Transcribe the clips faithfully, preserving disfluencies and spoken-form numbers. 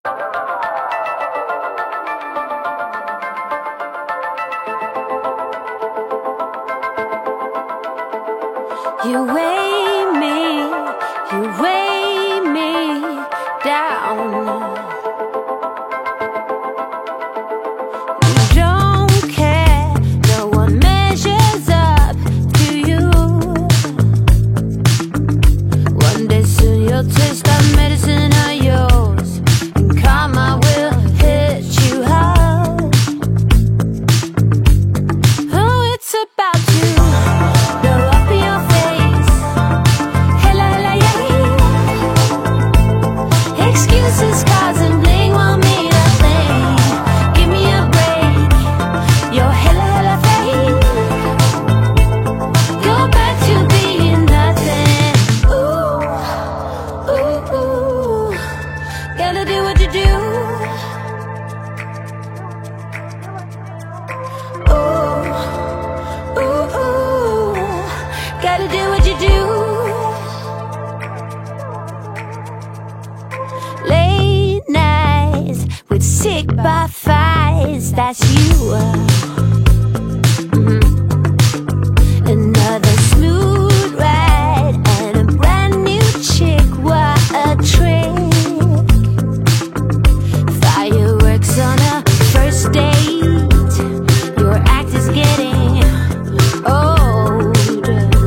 You weigh me, you weigh me down. You don't care, no one measures up to you. One day soon you'll taste that medicine of yours, and karma will hit you hard. Oh, it's about to blow up in your face. Hella, hella, yeah. Excuses, cause and bling won't mean a thing. Give me a break. You're hella, hella fake. Go back to being nothing. Ooh, ooh, ooh. Gotta do what you do. Ooh, ooh, ooh. Gotta do what you do. Late nights with sick buffets, that's you. Mhm. Another smooth ride and a brand new chick, what a trick. Fireworks on a first date, your act is getting old.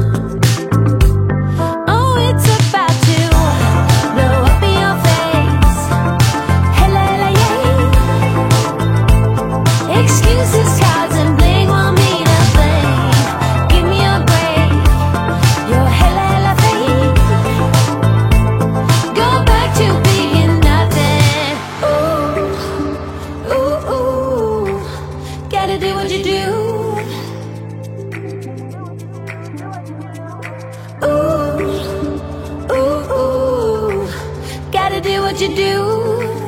Oh, it's about to blow up in your face. Hella, hella, yeah. Excuses, cards, and bling won't mean a thing. Give me a break. You're hella, hella fake. Go back to being nothing. Ooh, ooh, ooh. Gotta do what you do. Ooh, ooh, ooh. Gotta do what you do.